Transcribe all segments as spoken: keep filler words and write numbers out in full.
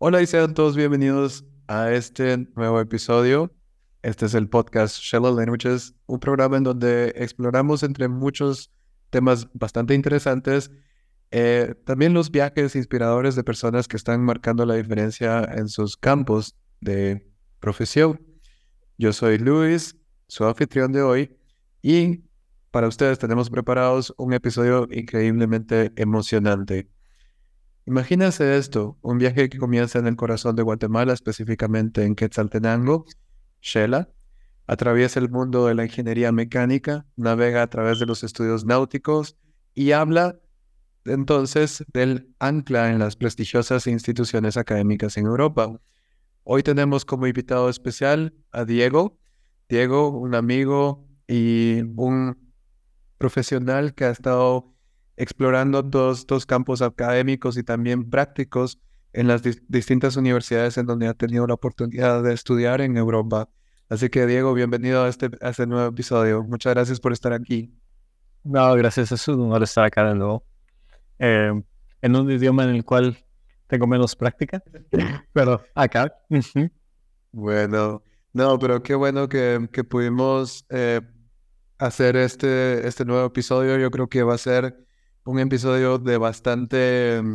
Hola y sean todos bienvenidos a este nuevo episodio. Este es el podcast Shallow Languages, un programa en donde exploramos entre muchos temas bastante interesantes, eh, también los viajes inspiradores de personas que están marcando la diferencia en sus campos de profesión. Yo soy Luis, su anfitrión de hoy, y para ustedes tenemos preparados un episodio increíblemente emocionante. Imagínense esto, un viaje que comienza en el corazón de Guatemala, específicamente en Quetzaltenango, Xela, atraviesa el mundo de la ingeniería mecánica, navega a través de los estudios náuticos y habla entonces del ancla en las prestigiosas instituciones académicas en Europa. Hoy tenemos como invitado especial a Diego. Diego, un amigo y un profesional que ha estado explorando dos, dos campos académicos y también prácticos en las dis- distintas universidades en donde ha tenido la oportunidad de estudiar en Europa. Así que, Diego, bienvenido a este, a este nuevo episodio. Muchas gracias por estar aquí. No, gracias, es un honor estar acá de nuevo. Eh, en un idioma en el cual tengo menos práctica, pero acá. Ujú. Bueno, no, pero qué bueno que, que pudimos eh, hacer este, este nuevo episodio. Yo creo que va a ser un episodio de bastante, mm,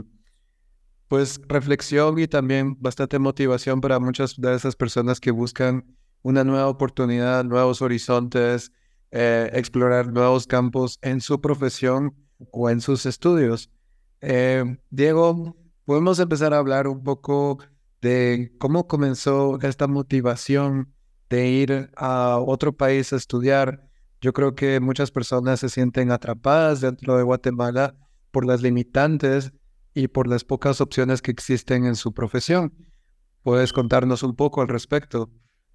pues, reflexión y también bastante motivación para muchas de esas personas que buscan una nueva oportunidad, nuevos horizontes, eh, explorar nuevos campos en su profesión o en sus estudios. Eh, Diego, podemos empezar a hablar un poco de cómo comenzó esta motivación de ir a otro país a estudiar. Yo creo que muchas personas se sienten atrapadas dentro de Guatemala por las limitantes y por las pocas opciones que existen en su profesión. ¿Puedes contarnos un poco al respecto?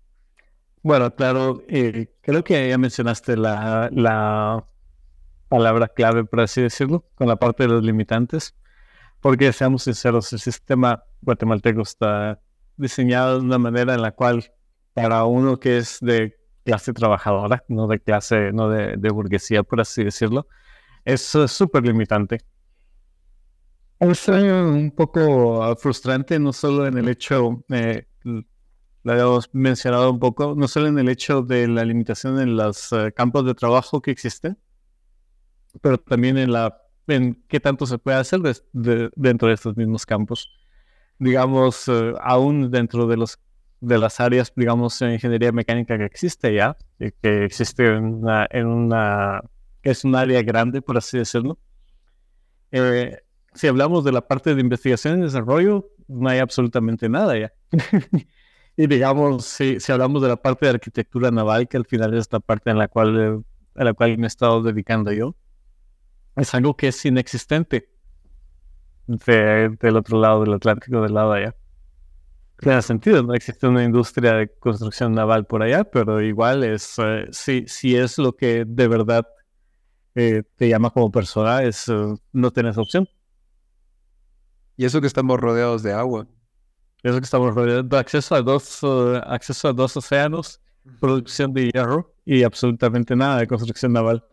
Bueno, claro, eh, creo que ya mencionaste la, la palabra clave, por así decirlo, con la parte de los limitantes, porque seamos sinceros, el sistema guatemalteco está diseñado de una manera en la cual para uno que es de clase trabajadora, no de clase, no de, de burguesía, por así decirlo, es eh, súper limitante. Es eh, un poco ah, frustrante, no solo en el hecho, eh, l- lo habíamos mencionado un poco, no solo en el hecho de la limitación en los eh, campos de trabajo que existen, pero también en la en qué tanto se puede hacer des- de- dentro de estos mismos campos. Digamos, eh, aún dentro de los de las áreas, digamos, en ingeniería mecánica que existe ya, eh, que existe en una, en una, que es un área grande, por así decirlo. Eh, si hablamos de la parte de investigación y desarrollo, no hay absolutamente nada ya. Y digamos, si, si hablamos de la parte de arquitectura naval, que al final es la parte en la cual, eh, a la cual me he estado dedicando yo, es algo que es inexistente de- del otro lado del Atlántico, del lado de allá. Tiene sentido, no existe una industria de construcción naval por allá, pero igual es, eh, si, si es lo que de verdad eh, te llama como persona, es, eh, no tienes opción. Y eso que estamos rodeados de agua. Eso que estamos rodeando, acceso a dos, eh, acceso a dos océanos, producción de hierro y absolutamente nada de construcción naval.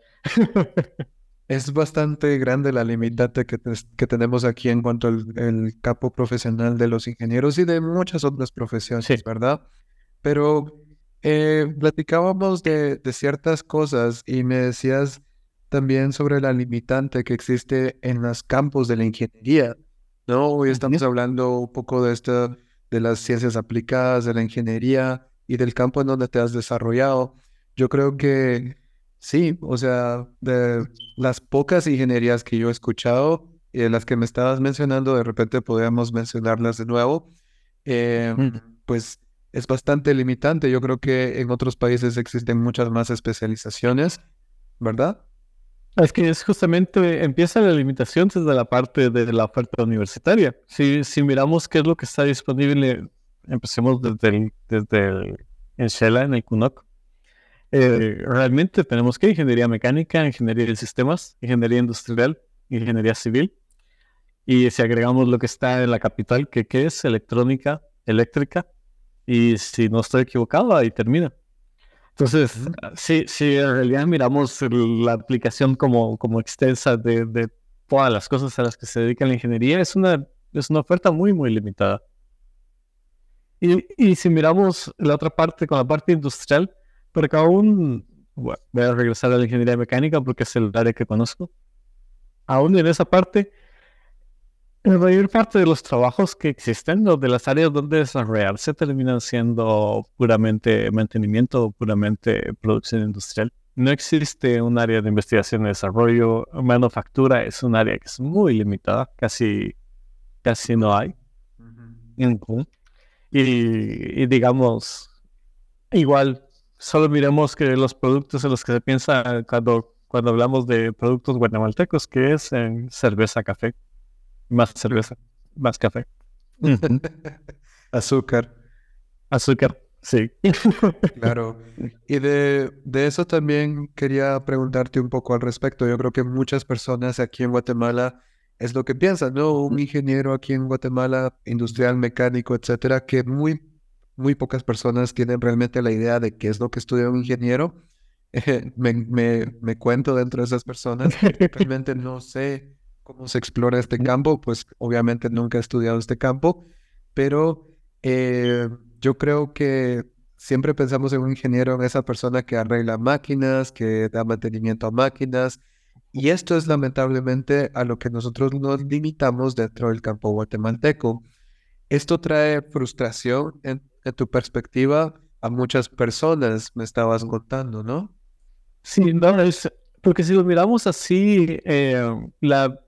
Es bastante grande la limitante que, tes- que tenemos aquí en cuanto al el campo profesional de los ingenieros y de muchas otras profesiones, Sí. ¿verdad? Pero eh, platicábamos de, de ciertas cosas y me decías también sobre la limitante que existe en los campos de la ingeniería, ¿no? Hoy estamos Ujú. hablando un poco de esto, de las ciencias aplicadas, de la ingeniería y del campo en donde te has desarrollado. Yo creo que sí, o sea, de las pocas ingenierías que yo he escuchado y de las que me estabas mencionando, de repente podríamos mencionarlas de nuevo. eh, Mm. pues es bastante limitante. Yo creo que en otros países existen muchas más especializaciones, ¿verdad? Es que es justamente, empieza la limitación desde la parte de la oferta universitaria. Si, si miramos qué es lo que está disponible, empecemos desde el, desde el, en Shela, en el CUNOC. Eh, realmente tenemos que ingeniería mecánica, ingeniería de sistemas, ingeniería industrial, ingeniería civil. Y si agregamos lo que está en la capital, que, que es electrónica, eléctrica, y si no estoy equivocado, ahí termina. Entonces, Ujú. sí, sí, en realidad miramos el- la aplicación como, como extensa de, de todas las cosas a las que se dedica la ingeniería, es una, es una oferta muy, muy limitada. Y, y si miramos la otra parte, con la parte industrial, porque aún, bueno, voy a regresar a la ingeniería mecánica porque es el área que conozco, aún en esa parte, la mayor parte de los trabajos que existen o de las áreas donde desarrollarse terminan siendo puramente mantenimiento o puramente producción industrial. No existe un área de investigación y desarrollo. Manufactura es un área que es muy limitada, casi, casi no hay. Uh-huh. Y, y digamos, igual, solo miremos que los productos en los que se piensa cuando, cuando hablamos de productos guatemaltecos, que es en cerveza, café. Más cerveza, más café. Uh-huh. Azúcar. Azúcar, sí. Claro. Y de, de eso también quería preguntarte un poco al respecto. Yo creo que muchas personas aquí en Guatemala es lo que piensan, ¿no? Un ingeniero aquí en Guatemala, industrial, mecánico, etcétera, que muy, muy pocas personas tienen realmente la idea de qué es lo que estudia un ingeniero. Eh, me, me, me cuento dentro de esas personas. Realmente no sé cómo se explora este campo, pues obviamente nunca he estudiado este campo, pero eh, yo creo que siempre pensamos en un ingeniero, en esa persona que arregla máquinas, que da mantenimiento a máquinas, y esto es lamentablemente a lo que nosotros nos limitamos dentro del campo guatemalteco. Esto trae frustración en, en tu perspectiva a muchas personas, me estabas contando, ¿no? Sí, no, es, porque si lo miramos así, eh, la,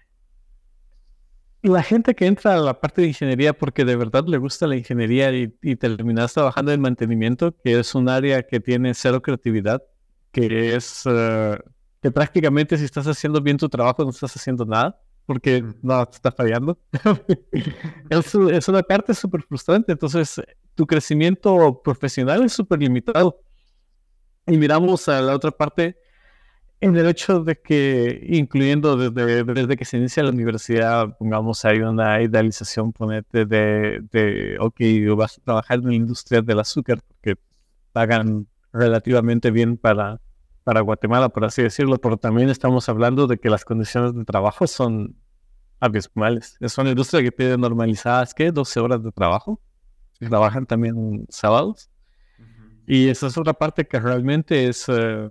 la gente que entra a la parte de ingeniería porque de verdad le gusta la ingeniería y, y terminas trabajando en mantenimiento, que es un área que tiene cero creatividad, que es uh, que prácticamente si estás haciendo bien tu trabajo no estás haciendo nada, porque no, te está fallando. es, es una parte súper frustrante, entonces tu crecimiento profesional es súper limitado. Y miramos a la otra parte en el hecho de que, incluyendo desde, desde que se inicia la universidad, pongamos, hay una idealización, ponete, de, de, ok, vas a trabajar en la industria del azúcar, porque pagan relativamente bien para, para Guatemala, por así decirlo, pero también estamos hablando de que las condiciones de trabajo son abismales. Es una industria que pide normalizadas, ¿qué? doce horas de trabajo. Sí. Trabajan también sábados. Uh-huh. Y esa es otra parte que realmente es... Uh,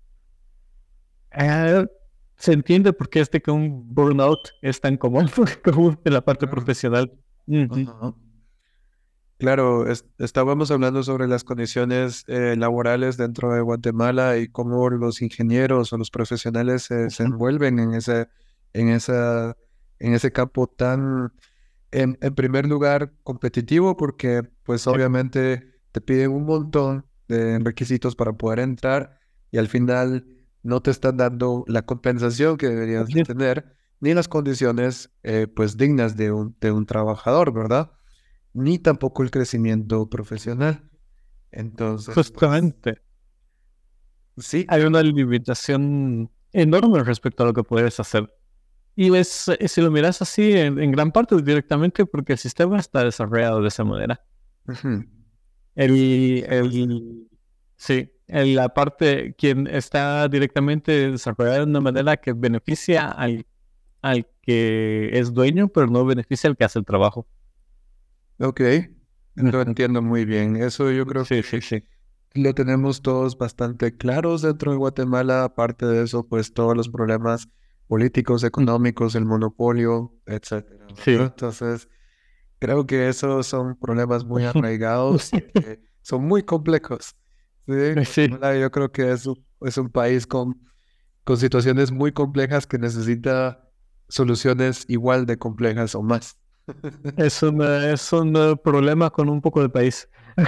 Uh, se entiende por qué este que un burnout es tan común, común en la parte claro. profesional. Uh-huh. Uh-huh. Claro, es, estábamos hablando sobre las condiciones eh, laborales dentro de Guatemala y cómo los ingenieros o los profesionales eh, uh-huh. se envuelven en ese, en esa, en ese campo tan, en, en primer lugar, competitivo, porque pues sí. obviamente te piden un montón de requisitos para poder entrar y al final no te están dando la compensación que deberías de tener, ni las condiciones eh, pues dignas de un, de un trabajador, ¿verdad? Ni tampoco el crecimiento profesional. Entonces, justamente, pues, sí. Hay una limitación enorme respecto a lo que puedes hacer. Y es, si lo miras así, en, en gran parte directamente porque el sistema está desarrollado de esa manera. Uh-huh. El... el Sí, en la parte, quien está directamente desarrollada de una manera que beneficia al, al que es dueño, pero no beneficia al que hace el trabajo. Ok, lo entiendo muy bien. Eso yo creo sí, que sí, sí. lo tenemos todos bastante claros dentro de Guatemala. Aparte de eso, pues todos los problemas políticos, económicos, el monopolio, etcétera. Sí. Entonces, creo que esos son problemas muy arraigados, que son muy complejos. Sí, sí. yo creo que es un, es un país con, con situaciones muy complejas que necesita soluciones igual de complejas o más. Es, una, es un uh, problema con un poco de país.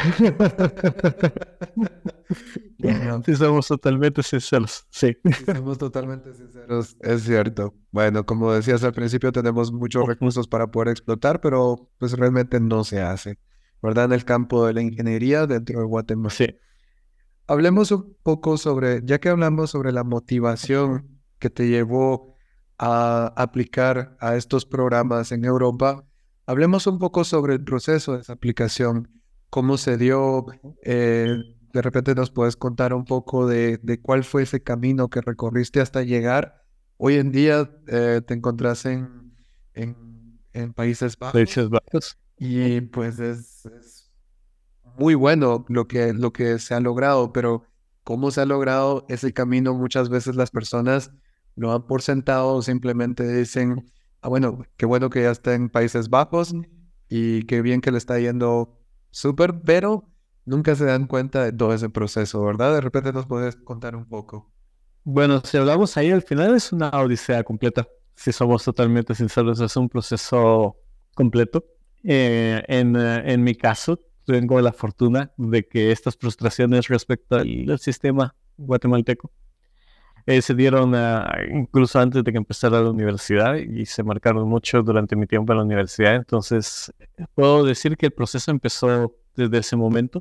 Bueno, si somos totalmente sinceros, sí. Si somos totalmente sinceros, es cierto. Bueno, como decías al principio, tenemos muchos recursos para poder explotar, pero pues realmente no se hace, ¿verdad? En el campo de la ingeniería dentro de Guatemala. Sí. Hablemos un poco sobre, ya que hablamos sobre la motivación que te llevó a aplicar a estos programas en Europa, hablemos un poco sobre el proceso de esa aplicación, cómo se dio, eh, de repente nos puedes contar un poco de, de cuál fue ese camino que recorriste hasta llegar. Hoy en día eh, te encontrás en, en, en Países Bajos. Países Bajos. Y pues es, es muy bueno lo que, lo que se ha logrado, pero cómo se ha logrado ese camino, muchas veces las personas lo dan por sentado o simplemente dicen, ah, bueno, qué bueno que ya está en Países Bajos y qué bien que le está yendo súper, pero nunca se dan cuenta de todo ese proceso, ¿verdad? De repente nos puedes contar un poco. Bueno, si hablamos ahí, al final es una odisea completa. Si somos totalmente sinceros, es un proceso completo. Eh, en, eh, en mi caso, tengo la fortuna de que estas frustraciones respecto al, al sistema guatemalteco eh, se dieron ah, incluso antes de que empezara la universidad y se marcaron mucho durante mi tiempo en la universidad. Entonces, puedo decir que el proceso empezó desde ese momento.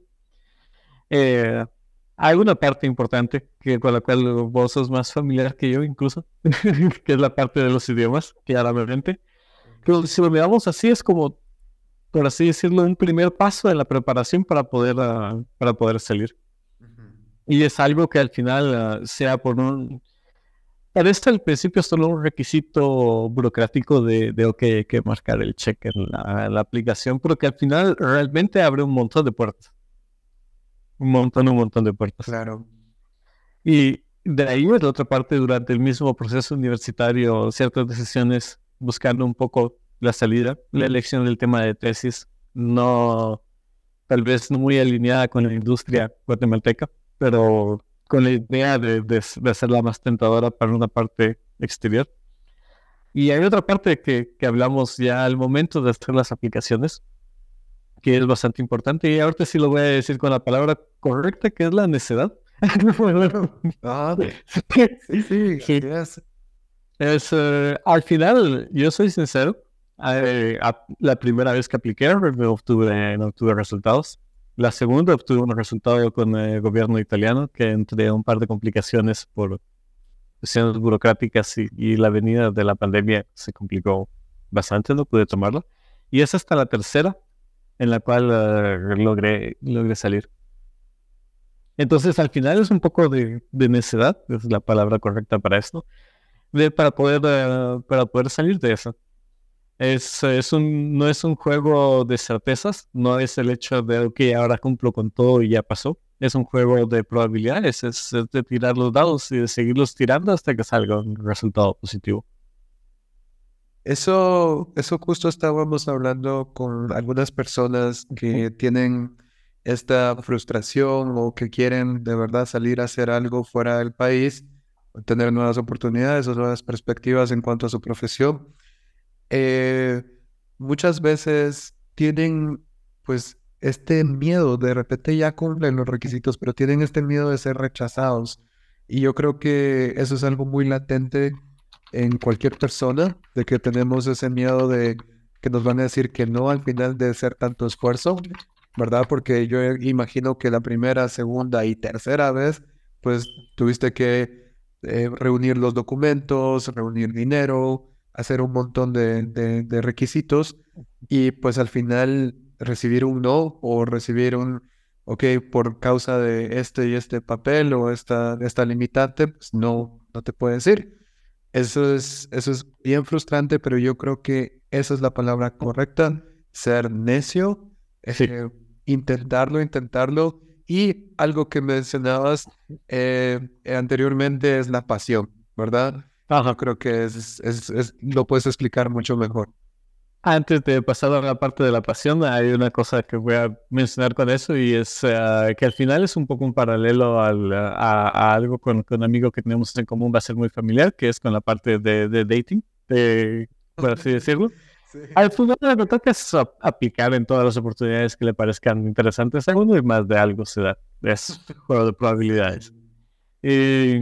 Eh, Hay una parte importante que, con la cual vos sos más familiar que yo incluso, que es la parte de los idiomas, claramente. Pero si lo miramos así, es como, por así decirlo, un primer paso en la preparación para poder, uh, para poder salir. Ujú. Y es algo que al final uh, sea por un... Parece al principio solo un requisito burocrático de, de ok, hay que marcar el check en la, en la aplicación, pero que al final realmente abre un montón de puertas. Un montón, un montón de puertas. Claro. Y de ahí, de otra parte, durante el mismo proceso universitario, ciertas decisiones buscando un poco la salida, la elección del tema de tesis, no, tal vez no muy alineada con la industria guatemalteca, pero con la idea de, de, de hacerla más tentadora para una parte exterior. Y hay otra parte que, que hablamos ya al momento de hacer las aplicaciones, que es bastante importante, y ahorita sí lo voy a decir con la palabra correcta, que es la necedad. Ah, sí, sí, Sí, yes. es, eh, al final, yo soy sincero, eh, a- la primera vez que apliqué no obtuve, no obtuve resultados. La segunda obtuve un resultado con el gobierno italiano, que entre un par de complicaciones por cuestiones burocráticas y, y la venida de la pandemia se complicó bastante, no pude tomarlo. Y es hasta la tercera en la cual eh, logré, logré salir. Entonces, al final es un poco de, de necedad, es la palabra correcta para esto, de, para, poder, eh, para poder salir de eso. Es, es un, no es un juego de certezas, no es el hecho de, ok, ahora cumplo con todo y ya pasó. Es un juego de probabilidades, es, es de tirar los dados y de seguirlos tirando hasta que salga un resultado positivo. Eso, eso justo estábamos hablando con algunas personas que tienen esta frustración o que quieren de verdad salir a hacer algo fuera del país, tener nuevas oportunidades o nuevas perspectivas en cuanto a su profesión. Eh, Muchas veces tienen pues este miedo, de repente ya cumplen los requisitos, pero tienen este miedo de ser rechazados. Y yo creo que eso es algo muy latente en cualquier persona, de que tenemos ese miedo de que nos van a decir que no al final de ser tanto esfuerzo, ¿verdad? Porque yo imagino que la primera, segunda y tercera vez, pues tuviste que eh, reunir los documentos, reunir dinero, hacer un montón de, de, de requisitos y pues al final recibir un no o recibir un, ok, por causa de este y este papel o esta, esta limitante, pues no, no te puedes ir. Eso es, eso es bien frustrante, pero yo creo que esa es la palabra correcta, ser necio, Sí. eh, intentarlo, intentarlo. Y algo que mencionabas eh, anteriormente es la pasión, ¿verdad? Yo Ajá. creo que es, es, es- lo puedes explicar mucho mejor. Antes de pasar a la parte de la pasión, hay una cosa que voy a mencionar con eso y es eh, que al final es un poco un paralelo al, a, a algo con, con un amigo que tenemos en común, va a ser muy familiar, que es con la parte de, de dating, de, por así decirlo. Sí. Al final lo que toca es ap- aplicar en todas las oportunidades que le parezcan interesantes a uno y más de algo se da. Es un juego de probabilidades. Y,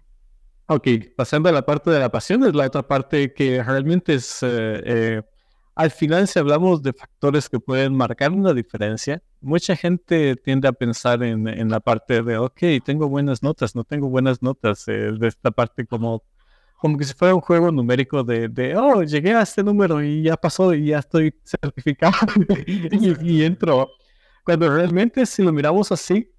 ok, pasando a la parte de la pasión, es la otra parte que realmente es... eh, eh, al final, si hablamos de factores que pueden marcar una diferencia, mucha gente tiende a pensar en, en la parte de, ok, tengo buenas notas, no tengo buenas notas, eh, de esta parte como, como que si fuera un juego numérico de, de, oh, llegué a este número y ya pasó y ya estoy certificado y, y entro. Cuando realmente, si lo miramos así,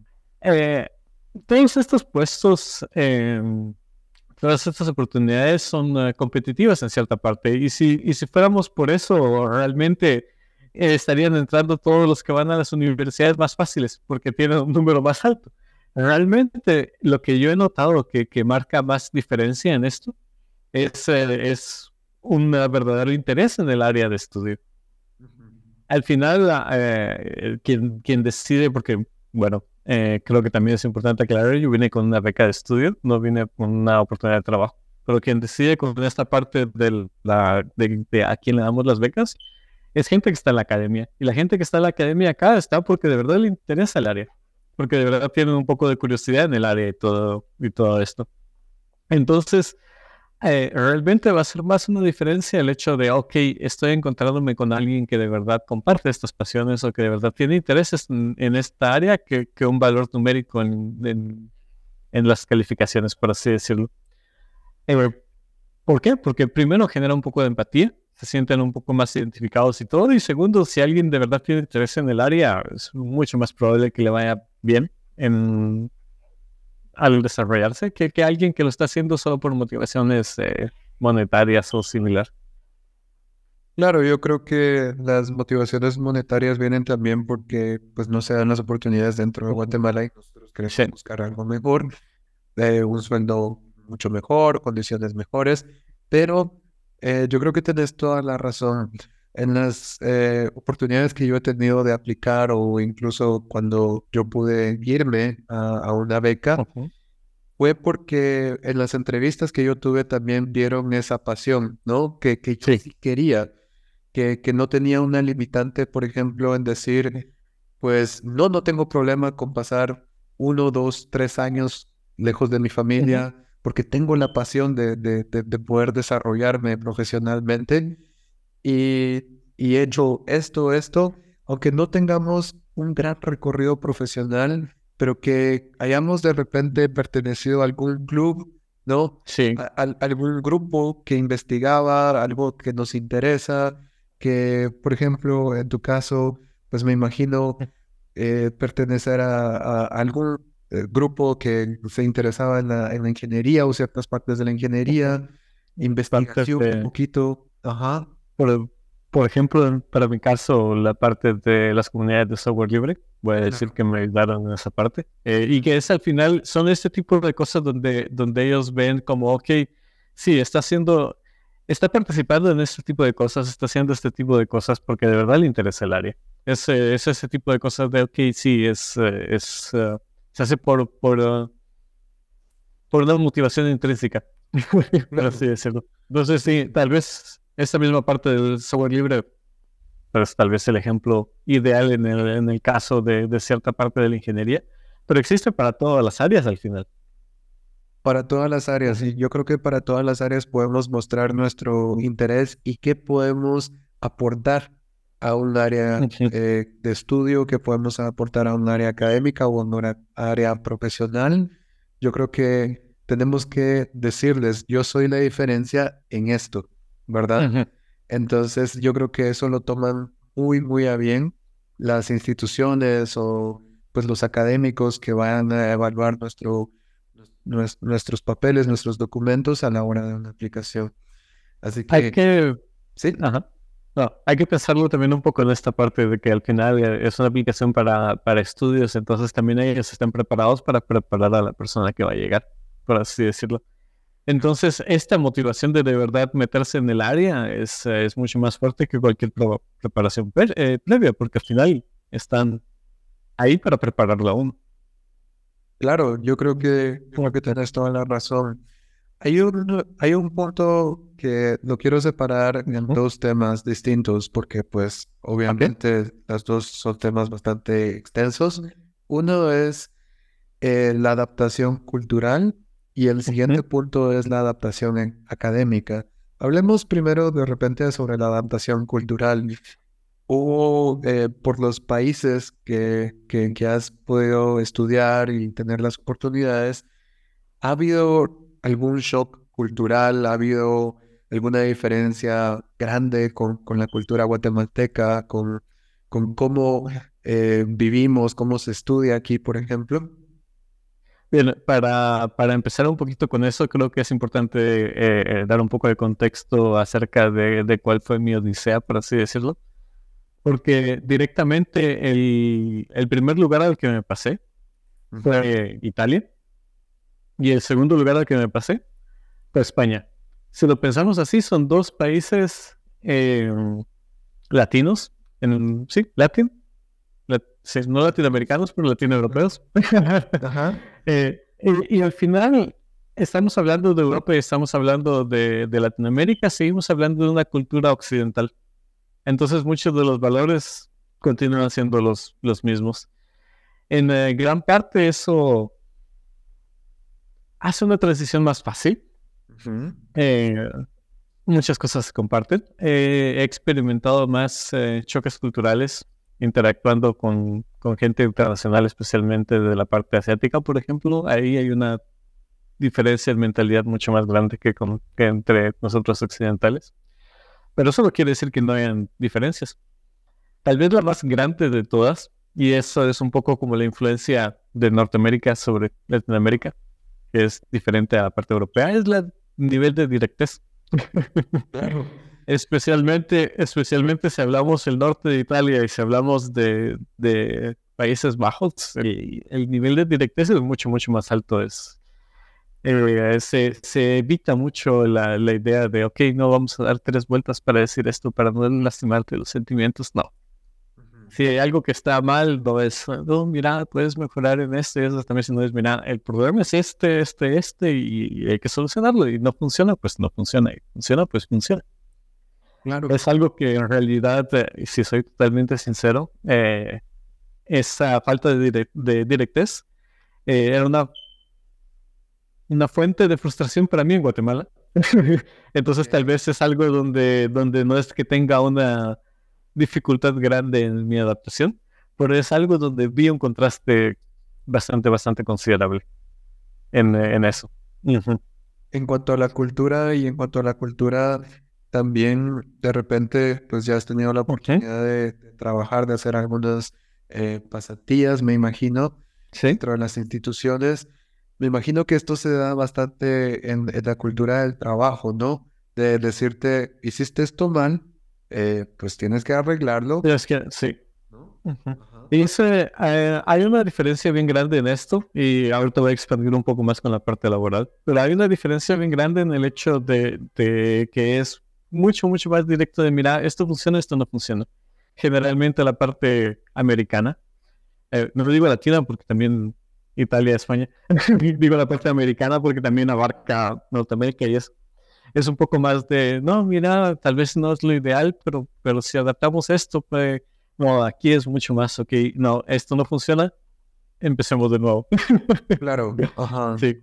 eh, todos estos puestos... Eh, todas estas oportunidades son uh, competitivas en cierta parte. Y si, y si fuéramos por eso, realmente eh, estarían entrando todos los que van a las universidades más fáciles porque tienen un número más alto. Realmente lo que yo he notado que, que marca más diferencia en esto es, eh, es un verdadero interés en el área de estudio. Al final, eh, quien, quien decide, porque, bueno, eh, creo que también es importante aclarar, yo vine con una beca de estudio, no vine con una oportunidad de trabajo, pero quien decide con esta parte de, la, de, de a quién le damos las becas es gente que está en la academia. Y la gente que está en la academia acá está porque de verdad le interesa el área, porque de verdad tienen un poco de curiosidad en el área y todo, y todo esto. Entonces, eh, realmente va a ser más una diferencia el hecho de, ok, estoy encontrándome con alguien que de verdad comparte estas pasiones o que de verdad tiene intereses en, en esta área que, que un valor numérico en, en, en las calificaciones, por así decirlo. Eh, ¿Por qué? Porque primero genera un poco de empatía, se sienten un poco más identificados y todo, y segundo, si alguien de verdad tiene interés en el área, es mucho más probable que le vaya bien en al desarrollarse que, que alguien que lo está haciendo solo por motivaciones eh, monetarias o similar. Claro, yo creo que las motivaciones monetarias vienen también porque pues no se dan las oportunidades dentro de Guatemala y nosotros queremos Sí. buscar algo mejor, eh, un sueldo mucho mejor, condiciones mejores, pero eh, yo creo que tenés toda la razón. En las eh, oportunidades que yo he tenido de aplicar o incluso cuando yo pude irme a, a una beca, Uh-huh. fue porque en las entrevistas que yo tuve también vieron esa pasión, ¿no? Que, que yo Sí. sí quería, que, que no tenía una limitante, por ejemplo, en decir, pues no, no tengo problema con pasar uno, dos, tres años lejos de mi familia, uh-huh. porque tengo la pasión de, de, de, de poder desarrollarme profesionalmente y, y he hecho esto, esto, aunque no tengamos un gran recorrido profesional, pero que hayamos de repente pertenecido a algún club, ¿no? Sí. A, a, algún grupo que investigaba algo que nos interesa, que, por ejemplo, en tu caso, pues me imagino eh, pertenecer a, a algún eh, grupo que se interesaba en la, en la ingeniería o ciertas partes de la ingeniería, investigación de... un poquito, ajá. Por, por ejemplo, para mi caso, la parte de las comunidades de software libre, voy a decir Claro. que me ayudaron en esa parte. Eh, y que es al final, son este tipo de cosas donde, donde ellos ven como, ok, sí, está haciendo, está participando en este tipo de cosas, está haciendo este tipo de cosas porque de verdad le interesa el área. Es, eh, es ese tipo de cosas de, ok, sí, es, eh, es, uh, se hace por, por, uh, por una motivación intrínseca, por así decirlo. Entonces, sí, tal vez esta misma parte del software libre pero es tal vez el ejemplo ideal en el, en el caso de, de cierta parte de la ingeniería, pero existe para todas las áreas al final. Para todas las áreas, y yo creo que para todas las áreas podemos mostrar nuestro interés y qué podemos aportar a un área eh, de estudio, qué podemos aportar a un área académica o a una área profesional. Yo creo que tenemos que decirles, yo soy la diferencia en esto, ¿verdad? Uh-huh. Entonces yo creo que eso lo toman muy, muy a bien las instituciones o pues los académicos que van a evaluar nuestro nuestros papeles, nuestros documentos a la hora de una aplicación. Así que, Hay que, sí. ajá. No, hay que pensarlo también un poco en esta parte de que al final eh, es una aplicación para, para estudios, entonces también ellos están preparados para preparar a la persona que va a llegar, por así decirlo. Entonces, esta motivación de de verdad meterse en el área es, eh, es mucho más fuerte que cualquier pro- preparación pre- eh, previa, porque al final están ahí para prepararlo a uno. Claro, yo creo que, yo creo que tienes toda la razón. Hay un, hay un punto que lo quiero separar en Uh-huh. dos temas distintos porque pues obviamente okay. Los dos son temas bastante extensos. Uno es eh, la adaptación cultural y el siguiente uh-huh. punto es la adaptación en, académica. Hablemos primero de repente sobre la adaptación cultural. O eh, por los países que, que, que has podido estudiar y tener las oportunidades, ¿ha habido algún shock cultural? ¿Ha habido alguna diferencia grande con, con la cultura guatemalteca, con, con cómo eh, vivimos, cómo se estudia aquí, por ejemplo? Bien, para, para empezar un poquito con eso, creo que es importante eh, dar un poco de contexto acerca de, de cuál fue mi odisea, por así decirlo. porque directamente el, el primer lugar al que me pasé fue Italia y el segundo lugar al que me pasé fue España. Si lo pensamos así, son dos países eh, latinos, en, sí, latin, lat, sí, no latinoamericanos, pero latinoeuropeos. Ajá. eh, y, y al final estamos hablando de Europa y estamos hablando de, de Latinoamérica, seguimos hablando de una cultura occidental. Entonces muchos de los valores continúan siendo los, los mismos. En eh, gran parte eso hace una transición más fácil. Uh-huh. Eh, muchas cosas se comparten. Eh, he experimentado más eh, choques culturales interactuando con, con gente internacional, especialmente de la parte asiática, por ejemplo. Ahí hay una diferencia en mentalidad mucho más grande que, con, que entre nosotros occidentales. Pero eso no quiere decir que no hayan diferencias. Tal vez la más grande de todas, y eso es un poco como la influencia de Norteamérica sobre Latinoamérica, que es diferente a la parte europea, es el nivel de directez. Claro. especialmente, especialmente si hablamos del norte de Italia y si hablamos de, de Países Bajos, el, el nivel de directez es mucho, mucho más alto. Es, eh, se, se evita mucho la, la idea de, ok, no vamos a dar tres vueltas para decir esto, para no lastimarte los sentimientos, no. Si hay algo que está mal, no es, no, mira, puedes mejorar en esto y eso también, si no es, mira, el problema es este, este, este, y, y hay que solucionarlo, y no funciona, pues no funciona, y funciona, pues funciona. Claro. Es algo que en realidad, eh, si soy totalmente sincero, eh, esa falta de, direct, de directez eh, era una, una fuente de frustración para mí en Guatemala. Entonces tal vez es algo donde, donde no es que tenga una dificultad grande en mi adaptación, pero es algo donde vi un contraste bastante, bastante considerable en, en eso. Uh-huh. En cuanto a la cultura y en cuanto a la cultura, también de repente, pues ya has tenido la oportunidad Okay. de, de trabajar, de hacer algunas eh, pasantías, me imagino, Sí. dentro de las instituciones. Me imagino que esto se da bastante en, en la cultura del trabajo, ¿no? De decirte, hiciste esto mal, eh, pues tienes que arreglarlo, Es que sí. ¿no? Uh-huh. Ajá. Y ese, eh, hay una diferencia bien grande en esto, y ahorita voy a expandir un poco más con la parte laboral, pero hay una diferencia bien grande en el hecho de, de que es mucho, mucho más directo de, mira, esto funciona, esto no funciona. Generalmente la parte americana, eh, no lo digo latina porque también Italia, España, digo la parte americana porque también abarca Norteamérica y es, es un poco más de, no, mira, tal vez no es lo ideal, pero, pero si adaptamos esto, pues, no, aquí es mucho más, ok, no, esto no funciona, empecemos de nuevo. Claro, ajá. Sí,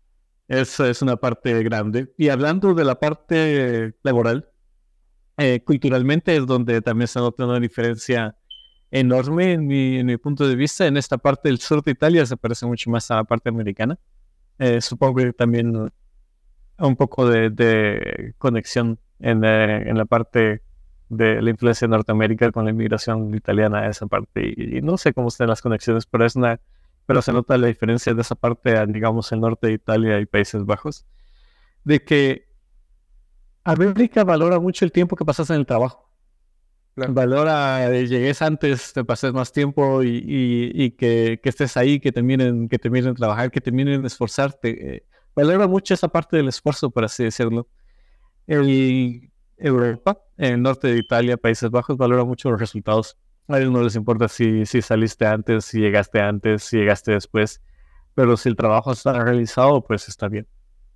esa es una parte grande. Y hablando de la parte laboral, eh, culturalmente es donde también se nota una diferencia enorme en mi, en mi punto de vista. En esta parte del sur de Italia se parece mucho más a la parte americana. Eh, supongo que también un poco de, de conexión en, eh, en la parte de la influencia de Norteamérica con la inmigración italiana a esa parte. Y, y no sé cómo están las conexiones, pero es una, pero se nota la diferencia de esa parte a, digamos, el norte de Italia y Países Bajos, de que América valora mucho el tiempo que pasas en el trabajo. Claro. Valora, eh, llegues antes, te pases más tiempo y, y, y que, que estés ahí, que te miren, que te miren trabajar, que te miren esforzarte. Eh, valora mucho esa parte del esfuerzo, por así decirlo. El Europa, el norte de Italia, Países Bajos, valora mucho los resultados. A ellos no les importa si, si saliste antes, si llegaste antes, si llegaste después, pero si el trabajo está realizado, pues está bien.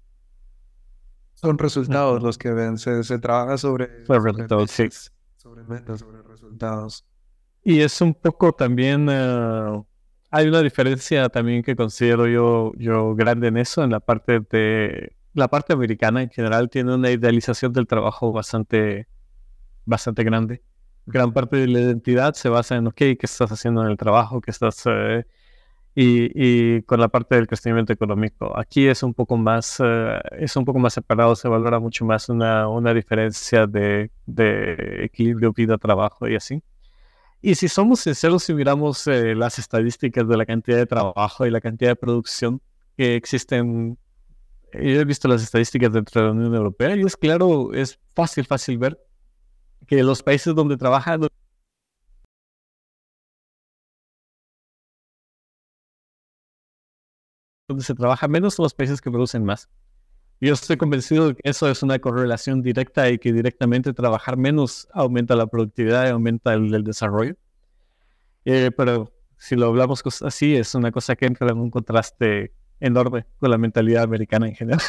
Son resultados Uh-huh. los que ven, se, se trabaja sobre, Los sobre resultados, sí. metas, sobre metas, sobre resultados. Y es un poco también, uh, hay una diferencia también que considero yo, yo grande en eso, en la parte de, la parte americana en general tiene una idealización del trabajo bastante, bastante grande. Gran parte de la identidad se basa en, ok, ¿qué estás haciendo en el trabajo? ¿Qué estás...? Eh, y, y con la parte del crecimiento económico. Aquí es un poco más, uh, es un poco más separado, se valora mucho más una, una diferencia de, de equilibrio vida-trabajo y así. Y si somos sinceros, si miramos eh, las estadísticas de la cantidad de trabajo y la cantidad de producción que existen, yo he visto las estadísticas dentro de la Unión Europea y es claro, es fácil, fácil ver que los países donde trabajan donde se trabaja menos son los países que producen más. Yo estoy convencido de que eso es una correlación directa y que directamente trabajar menos aumenta la productividad y aumenta el, el desarrollo. Eh, pero si lo hablamos así, es una cosa que entra en un contraste enorme con la mentalidad americana en general.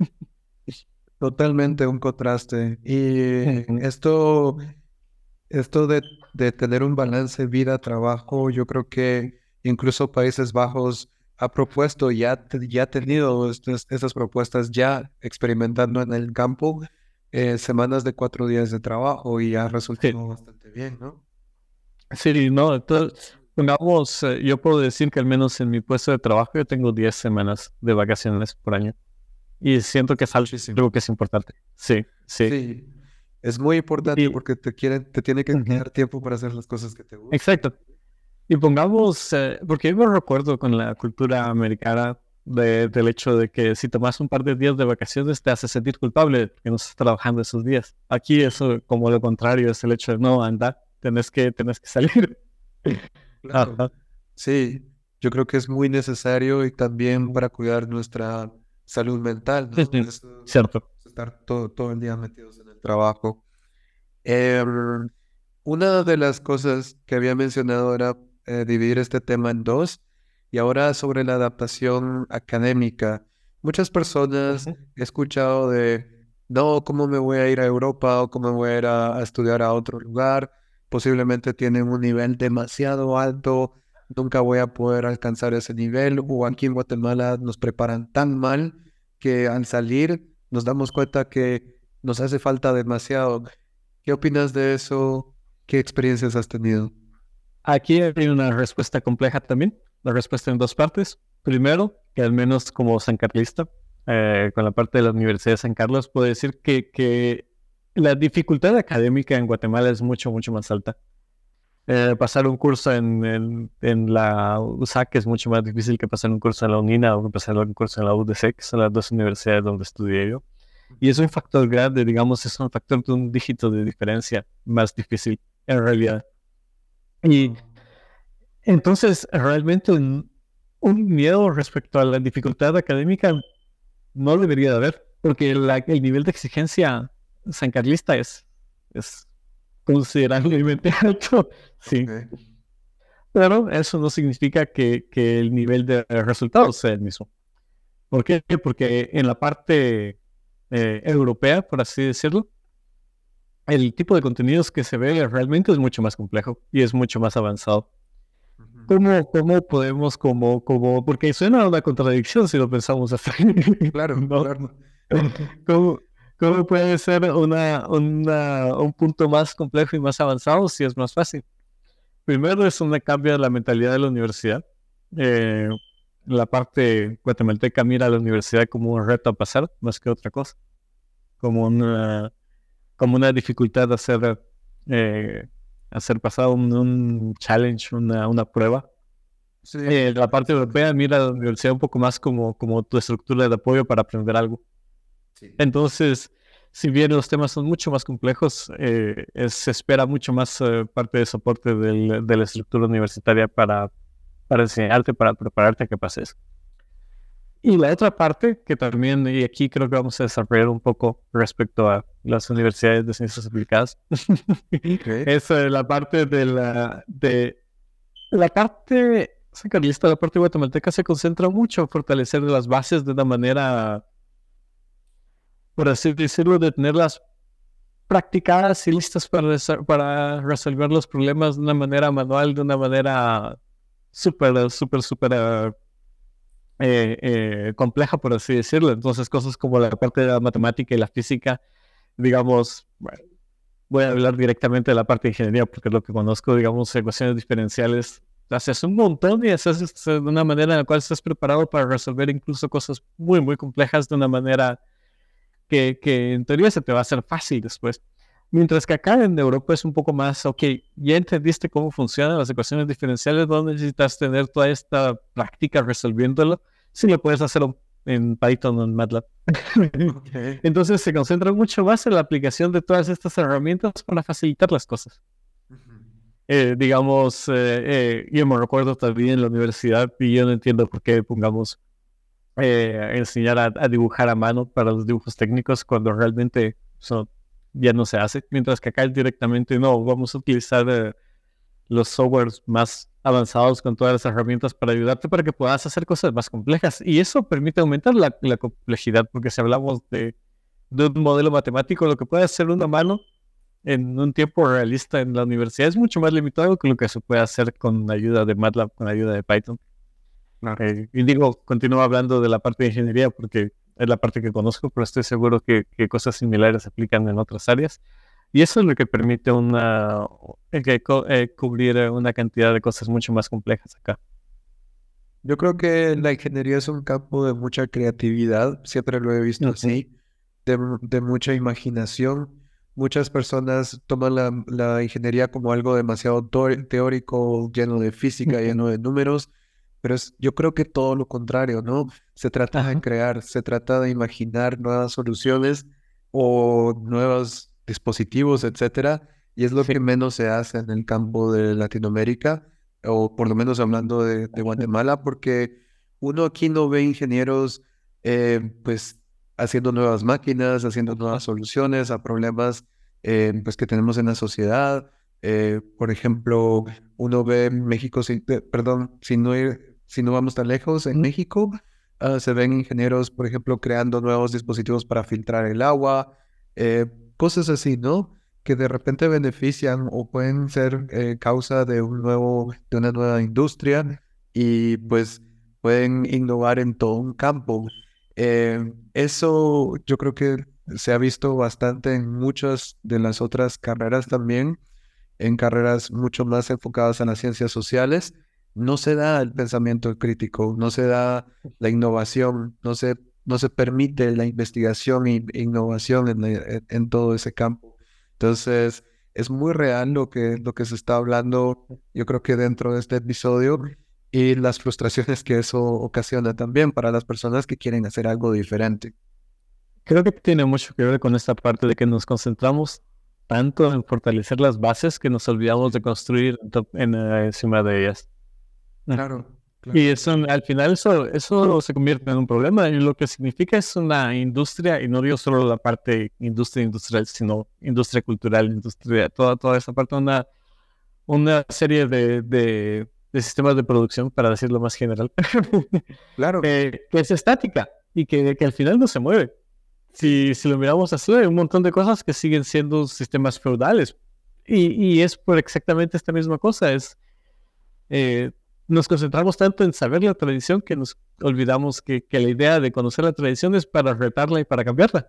Totalmente un contraste. Y esto, esto de, de tener un balance vida-trabajo, yo creo que incluso Países Bajos ha propuesto, ya, ya ha tenido estas, estas propuestas ya experimentando en el campo, eh, semanas de cuatro días de trabajo y ha resultado Sí. bastante bien, ¿no? Sí, no, entonces, pongamos, eh, yo puedo decir que al menos en mi puesto de trabajo yo tengo diez semanas de vacaciones por año. Y siento que es algo Muchísimo. que es importante. Sí, sí. Sí, es muy importante Y, porque te quieren, te tiene que ujú, quedar tiempo para hacer las cosas que te gustan. exacto. Y pongamos, eh, porque yo me recuerdo con la cultura americana de- del hecho de que si tomas un par de días de vacaciones te hace sentir culpable que no estás trabajando esos días. Aquí eso, como lo contrario, es el hecho de no, anda, tenés que, tenés que salir. Claro. Ajá. Sí, yo creo que es muy necesario y también para cuidar nuestra salud mental, ¿no? Ujú, Eso, cierto. estar todo, todo el día metidos en el trabajo. Em, una de las cosas que había mencionado era eh, dividir este tema en dos, y ahora sobre la adaptación académica. Muchas personas Ujú. he escuchado de, no, ¿cómo me voy a ir a Europa o cómo me voy a ir a, a estudiar a otro lugar? Posiblemente tienen un nivel demasiado alto, nunca voy a poder alcanzar ese nivel, o aquí en Guatemala nos preparan tan mal que al salir nos damos cuenta que nos hace falta demasiado. ¿Qué opinas de eso? ¿Qué experiencias has tenido? Aquí hay una respuesta compleja también, la respuesta en dos partes. Primero, que al menos como sancarlista, eh, con la parte de la Universidad de San Carlos, puedo decir que, que la dificultad académica en Guatemala es mucho, mucho más alta. Eh, pasar un curso en, en, en la U S A C es mucho más difícil que pasar un curso en la UNINA o que pasar un curso en la U D C, que son las dos universidades donde estudié yo. Y es un factor grande, digamos, es un factor de un dígito de diferencia más difícil en realidad. Y entonces, realmente un, un miedo respecto a la dificultad académica no debería de haber, porque la- el nivel de exigencia sancarlista es, es considerablemente alto, sí. Ok. Pero eso no significa que, que el nivel de resultados sea el mismo. ¿Por qué? Porque en la parte eh, europea, por así decirlo, el tipo de contenidos que se ve realmente es mucho más complejo y es mucho más avanzado. Ujú. ¿Cómo, cómo podemos, como, como, porque suena a una contradicción si lo pensamos así, Claro, ¿no? claro. ¿Cómo, cómo puede ser una, una, un punto más complejo y más avanzado si es más fácil? Primero es un cambio de la mentalidad de la universidad. Eh, la parte guatemalteca mira a la universidad como un reto a pasar, más que otra cosa, como una, como una dificultad de hacer, eh, hacer pasar un, un challenge, una, una prueba. Sí, Eh, la parte europea exacto. mira a la universidad un poco más como, como tu estructura de apoyo para aprender algo. Sí. Entonces, si bien los temas son mucho más complejos, eh, es- se espera mucho más eh, parte de soporte del- de la estructura universitaria para, para enseñarte, para prepararte a que pases. Y la otra parte, que también, y aquí creo que vamos a desarrollar un poco respecto a las universidades de ciencias aplicadas, Ok. es eh, la parte de la, de la parte sancarlista, la parte guatemalteca se concentra mucho en fortalecer las bases de una manera, por así decirlo, de tenerlas practicadas y listas para, resa- para resolver los problemas de una manera manual, de una manera súper, súper, súper eh, eh, eh, compleja, por así decirlo. Entonces, cosas como la parte de la matemática y la física, digamos, bueno, voy a hablar directamente de la parte de ingeniería porque es lo que conozco, digamos, ecuaciones diferenciales. Haces un montón y haces esto de una manera en la cual estás preparado para resolver incluso cosas muy, muy complejas de una manera que, que en teoría se te va a hacer fácil después. Mientras que acá en Europa es un poco más, ok, ya entendiste cómo funcionan las ecuaciones diferenciales, no necesitas tener toda esta práctica resolviéndolo, si lo puedes hacer en Python o en MATLAB. Ok. Entonces se concentra mucho más en la aplicación de todas estas herramientas para facilitar las cosas. Ujú. Eh, digamos, eh, eh, yo me recuerdo también en la universidad y yo no entiendo por qué, pongamos, eh, enseñar a, a dibujar a mano para los dibujos técnicos cuando realmente eso ya no se hace, mientras que acá directamente no, vamos a utilizar eh, los softwares más avanzados con todas las herramientas para ayudarte para que puedas hacer cosas más complejas, y eso permite aumentar la, la complejidad, porque si hablamos de, de un modelo matemático, lo que puede hacer una mano en un tiempo realista en la universidad es mucho más limitado que lo que se puede hacer con ayuda de MATLAB, con ayuda de Python. Claro. Eh, y digo, continúo hablando de la parte de ingeniería porque es la parte que conozco, pero estoy seguro que, que cosas similares se aplican en otras áreas. Y eso es lo que permite una, eh, que co- eh, cubrir eh, una cantidad de cosas mucho más complejas acá. Yo creo que la ingeniería es un campo de mucha creatividad, siempre lo he visto Ujú. así, de, de mucha imaginación. Muchas personas toman la, la ingeniería como algo demasiado teo- teórico, lleno de física, Ujú. lleno de números, pero es, yo creo que todo lo contrario, ¿no? Se trata de Ajá. crear, se trata de imaginar nuevas soluciones o nuevos dispositivos, etcétera, y es lo Sí. que menos se hace en el campo de Latinoamérica, o por lo menos hablando de, de Guatemala, porque uno aquí no ve ingenieros, eh, pues, haciendo nuevas máquinas, haciendo nuevas soluciones a problemas, eh, pues, que tenemos en la sociedad. Eh, por ejemplo, uno ve en México, si- eh, perdón, si no, ir- si no vamos tan lejos, en México ah, se ven ingenieros, por ejemplo, creando nuevos dispositivos para filtrar el agua, eh, cosas así, ¿no? Que de repente benefician o pueden ser eh, causa de un nuevo, de una nueva industria y pues pueden innovar en todo un campo. Eh, eso yo creo que se ha visto bastante en muchas de las otras carreras también, en carreras mucho más enfocadas a las ciencias sociales. No se da el pensamiento crítico, no se da la innovación, no se, no se permite la investigación e innovación en, en- en todo ese campo. Entonces, es muy real lo que, lo que se está hablando, yo creo que dentro de este episodio, y las frustraciones que eso ocasiona también para las personas que quieren hacer algo diferente. Creo que tiene mucho que ver con esta parte de que nos concentramos tanto en fortalecer las bases que nos olvidamos de construir en top- en, eh, encima de ellas. Claro, Y claro. eso, al final eso, eso se convierte en un problema, y lo que significa es una industria, y no digo solo la parte industria industrial, sino industria cultural, industria, toda, toda esa parte, una, una serie de, de, de sistemas de producción, para decirlo más general, Claro, que, que es estática y que, que al final no se mueve. Si, si lo miramos así, hay un montón de cosas que siguen siendo sistemas feudales. Y, y es por exactamente esta misma cosa. Es, eh, nos concentramos tanto en saber la tradición que nos olvidamos que, que la idea de conocer la tradición es para retarla y para cambiarla.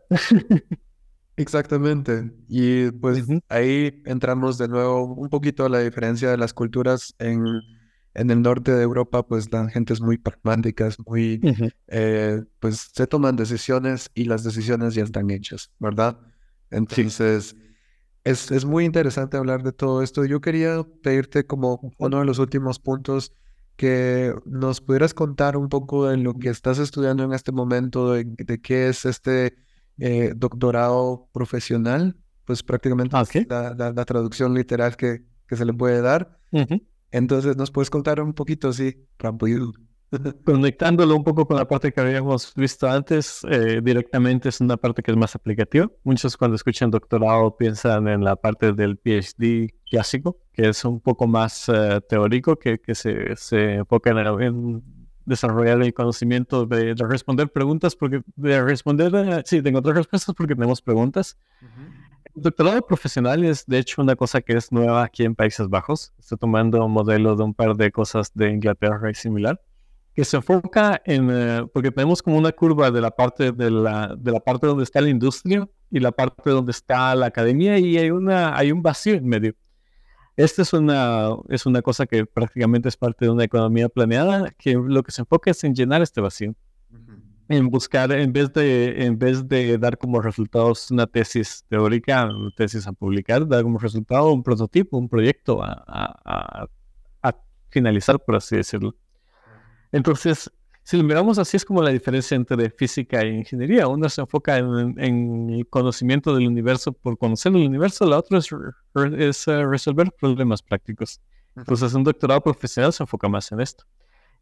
exactamente. Y pues Ujú. ahí entramos de nuevo un poquito a la diferencia de las culturas. En, en el norte de Europa, pues la gente es muy pragmática, es muy, Ujú. eh, pues se toman decisiones y las decisiones ya están hechas, ¿verdad? Sí. Entonces, es, es muy interesante hablar de todo esto. Yo quería pedirte como Ujú. uno de los últimos puntos que nos pudieras contar un poco de lo que estás estudiando en este momento, de, de qué es este eh, doctorado profesional, pues prácticamente Ah, es ok. la, la, la traducción literal que, que se le puede dar. Ujú. Entonces, ¿nos puedes contar un poquito, sí, rápido? Conectándolo un poco con la parte que habíamos visto antes, eh, directamente es una parte que es más aplicativa. Muchos cuando escuchan doctorado piensan en la parte del PhD clásico, que es un poco más eh, teórico, que, que se, se enfoca en, en desarrollar el conocimiento de, de responder preguntas, porque de responder, eh, sí, de encontrar respuestas porque tenemos preguntas. Ujú. El doctorado profesional es de hecho una cosa que es nueva aquí en Países Bajos. Estoy tomando un modelo de un par de cosas de Inglaterra y similar, que se enfoca en, eh, porque tenemos como una curva de la parte de la, de la parte donde está la industria y la parte donde está la academia, y hay, una, hay un vacío en medio. Esta es una, es una cosa que prácticamente es parte de una economía planeada, que lo que se enfoca es en llenar este vacío, Ujú. en buscar, en vez de, en vez de dar como resultados una tesis teórica, una tesis a publicar, dar como resultado un prototipo, un proyecto a, a, a, a finalizar, por así decirlo. Entonces, si lo miramos así, es como la diferencia entre física e ingeniería. Uno se enfoca en, en el conocimiento del universo por conocer el universo, la otra es, es uh, resolver problemas prácticos. Ujú. Entonces, un doctorado profesional se enfoca más en esto.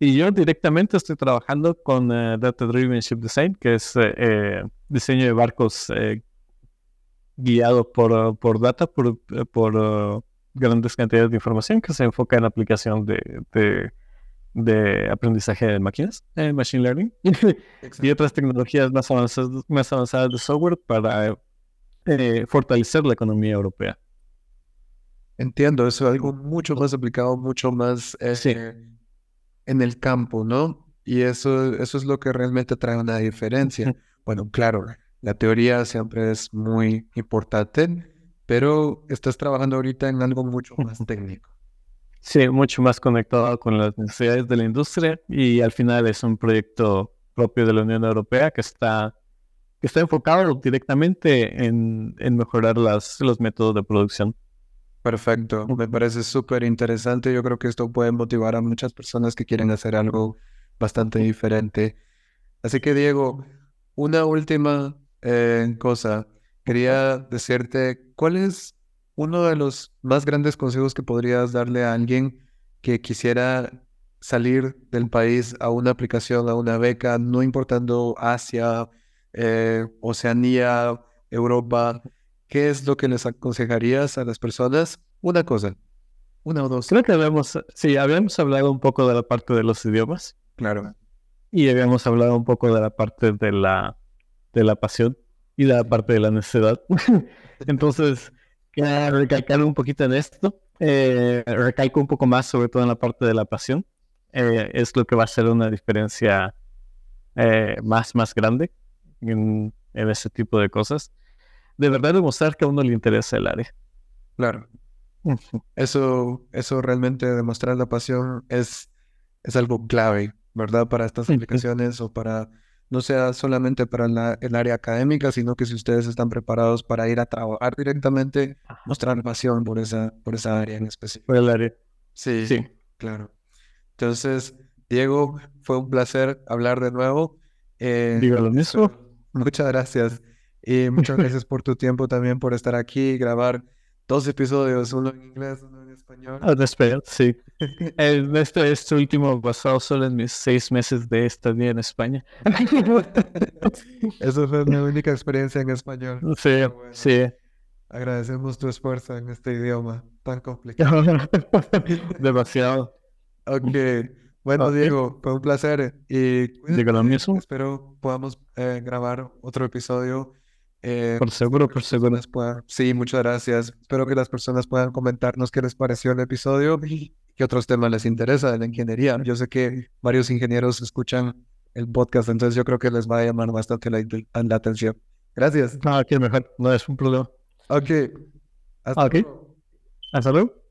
Y yo directamente estoy trabajando con uh, Data Driven Ship Design, que es eh, eh, diseño de barcos eh, guiado por, uh, por data, por, por uh, grandes cantidades de información, que se enfoca en la aplicación de, de, de aprendizaje de máquinas, eh, machine learning, y otras tecnologías más avanzadas, más avanzadas de software para eh, fortalecer la economía europea. Entiendo, eso es algo mucho más aplicado, mucho más eh, Sí. en el campo, ¿no? Y eso, eso es lo que realmente trae una diferencia. Bueno, claro, la teoría siempre es muy importante, pero estás trabajando ahorita en algo mucho más técnico. Sí, mucho más conectado con las necesidades de la industria, y al final es un proyecto propio de la Unión Europea que está, que está enfocado directamente en, en mejorar las, los métodos de producción. Perfecto, me parece súper interesante. Yo creo que esto puede motivar a muchas personas que quieren hacer algo bastante diferente. Así que, Diego, una última eh, cosa. Quería decirte, ¿cuál es uno de los más grandes consejos que podrías darle a alguien que quisiera salir del país a una aplicación, a una beca, no importando Asia, eh, Oceanía, Europa? ¿Qué es lo que les aconsejarías a las personas? Una cosa, una o dos. Creo que habíamos, sí, habíamos hablado un poco de la parte de los idiomas Claro, y habíamos hablado un poco de la parte de la, de la pasión y de la parte de la necesidad. Entonces, quería recalcar un poquito en esto. Eh, recalco un poco más sobre todo en la parte de la pasión. Eh, es lo que va a hacer una diferencia eh, más, más grande en, en ese tipo de cosas. De verdad demostrar que a uno le interesa el área. claro. Eso, eso realmente demostrar la pasión es, es algo clave, ¿verdad? Para estas aplicaciones o para, no sea solamente para la, el área académica, sino que si ustedes están preparados para ir a trabajar directamente, mostrar pasión por esa, por esa área en específico. Por el área. Sí, Sí. claro. Entonces, Diego, fue un placer hablar de nuevo. Eh, Digo lo mismo. espero- muchas gracias. Y muchas gracias por tu tiempo también, por estar aquí y grabar dos episodios, uno en inglés, uno en español. Ah, no, espera, sí. Eh, este, este último basado solo en mis seis meses de estadía en España. Esa fue mi única experiencia en español. Sí, Pero bueno, sí. agradecemos tu esfuerzo en este idioma tan complicado. Demasiado. Ok, bueno, Ok. Diego, fue un placer y Digo lo cuídate. mismo. Espero podamos eh, grabar otro episodio. Eh, Por seguro, por las seguro. personas puedan- Sí, muchas gracias. Espero que las personas puedan comentarnos qué les pareció el episodio y qué otros temas les interesa de la ingeniería. Yo sé que varios ingenieros escuchan el podcast, entonces yo creo que les va a llamar bastante la, la atención. Gracias. Ah, ok, mejor. No es un problema. Ok, hasta Ah, ok. luego. Hasta luego.